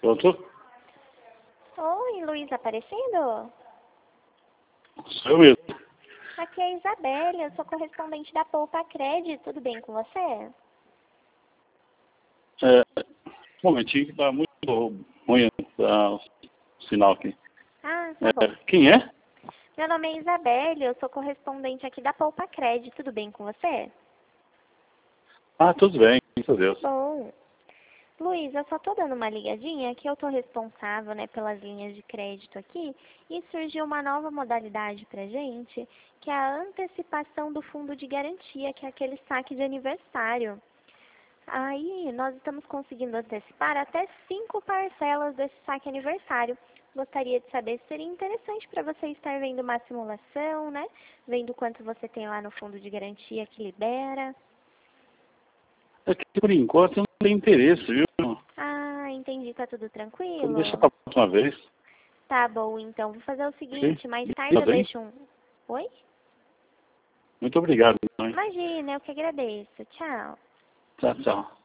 Pronto? Oi, Luiz Aparecido? Sou eu mesmo. Aqui é a Isabelle, eu sou correspondente da Poupa Crédito, tudo bem com você? Um momentinho que tá muito ruim o sinal aqui. Ah, tá bom. Quem é? Meu nome é Isabelle, eu sou correspondente aqui da Poupa Crédito, tudo bem com você? Ah, tudo bem, graças a Deus. Bom. Luiz, eu só tô dando uma ligadinha que eu tô responsável, né, pelas linhas de crédito aqui e surgiu uma nova modalidade pra gente, que é a antecipação do fundo de garantia, que é aquele saque de aniversário. Aí, nós estamos conseguindo antecipar até 5 parcelas desse saque aniversário. Gostaria de saber se seria interessante para você estar vendo uma simulação, né? Vendo quanto você tem lá no fundo de garantia que libera. É que por enquanto eu não tenho interesse, viu? Ah, entendi. Tá tudo Então deixa tranquilo? pra próxima vez. Tá bom, então. Vou fazer o Ok? seguinte, mais tarde Tá eu bem? deixo um... Oi? Muito obrigado. Mãe. Imagina, eu que agradeço. Tchau. Tchau, tchau.